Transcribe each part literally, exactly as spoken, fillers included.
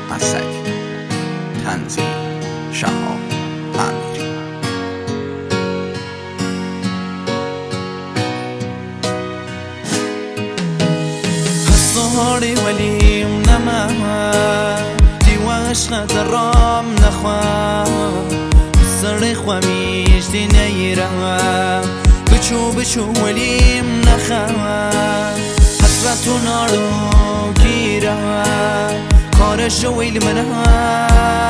مسک. تنظیم شهاب امیری. الصهاري وليم نما ديواش ندرام نخوا سري خميش دي نيرا بچو بچو وليم نخوا حسرت نارو گیرا کارش ویل منها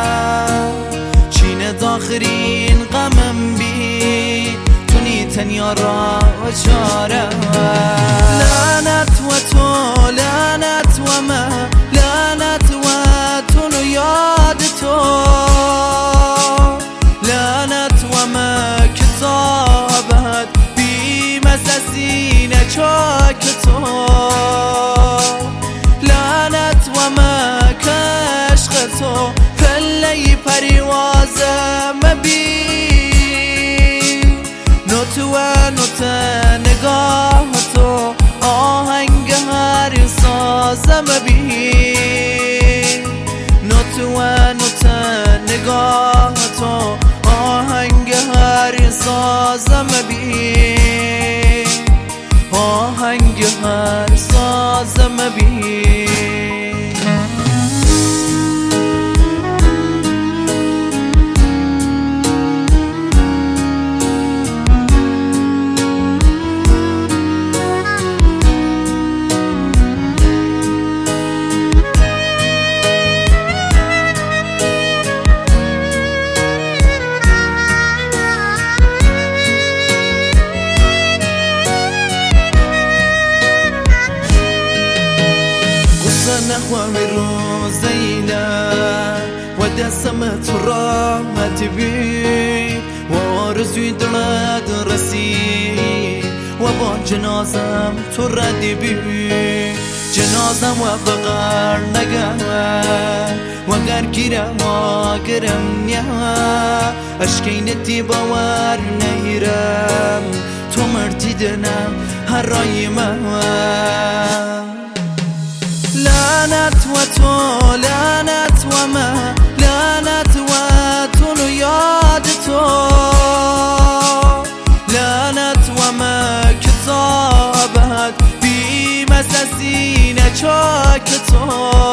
چین داخرین غمم بی تونی تنیا را چاره لعنت و تو لعنت و ما لعنت و تو یاد تو لعنت و ما کتابت بی مسسین چاک تو لعنت و ما کشق تو پلی پریوازم بی نوتو و نوت نگاه تو آهنگ هر سازم بی نوتو و نوت نگاه تو آهنگ هر سازم بی آهنگ هر سازم بی نخوام روزيلا ودسمت راحت بي وارزوی دلت رسی و با جنازم تو ردی بی جنازم و بغر نگه و گر گیرم و گرم نیا اشکینتی باور نیرم تو مردی دنم هر رای من لعنت و تو لعنت و ما لعنت و تو یاد تو لعنت و ما کتابت بی مسسین چاک تو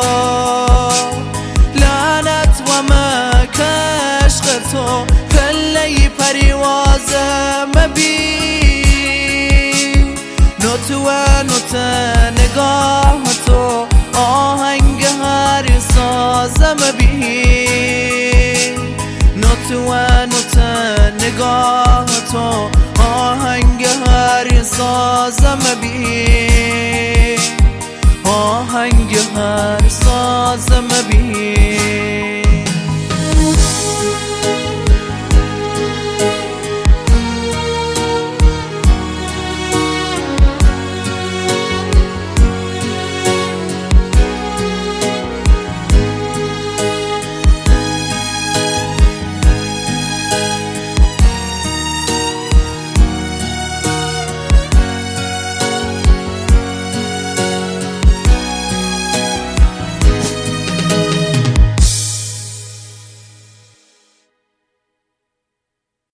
لعنت و ما کشق تو پلی پریوازم بی نوتو و نوت نگاه تو آهنگ هر سازم بی نوت و نوت نگاه تو آهنگ هر سازم بی آهنگ هر سازم بی